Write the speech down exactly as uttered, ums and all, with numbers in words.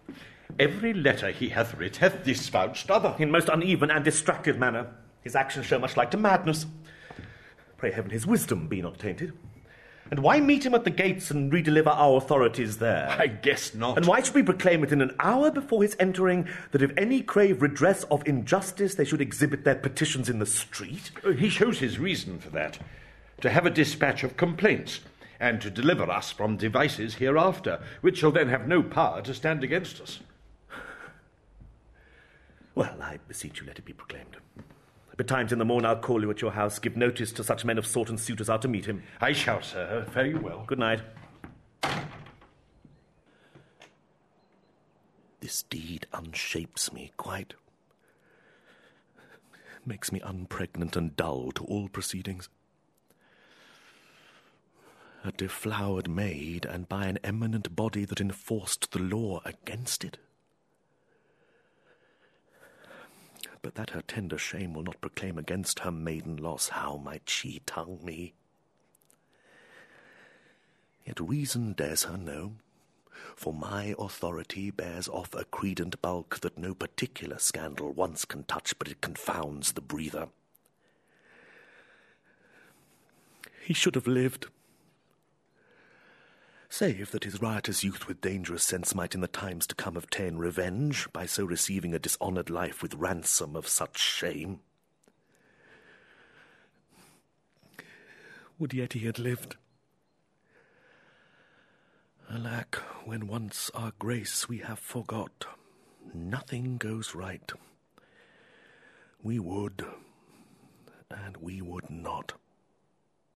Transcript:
Every letter he hath writ hath this vouched other. In most uneven and distracted manner. His actions show much like to madness. Pray heaven his wisdom be not tainted. And why meet him at the gates and redeliver our authorities there? I guess not. And why should we proclaim within an hour before his entering that if any crave redress of injustice, they should exhibit their petitions in the street? He shows his reason for that. To have a dispatch of complaints, and to deliver us from devices hereafter, which shall then have no power to stand against us. Well, I beseech you, let it be proclaimed. Betimes in the morn I'll call you at your house, give notice to such men of sort and suit as are to meet him. I shall, sir. Fare you well. Good night. This deed unshapes me quite. Makes me unpregnant and dull to all proceedings. A deflowered maid, and by an eminent body that enforced the law against it. But that her tender shame will not proclaim against her maiden loss, how might she tongue me? Yet reason dares her no, for my authority bears off a credent bulk that no particular scandal once can touch, but it confounds the breather. He should have lived, save that his riotous youth with dangerous sense might in the times to come obtain revenge by so receiving a dishonoured life with ransom of such shame. Would yet he had lived. Alack, when once our grace we have forgot, nothing goes right. We would, and we would not.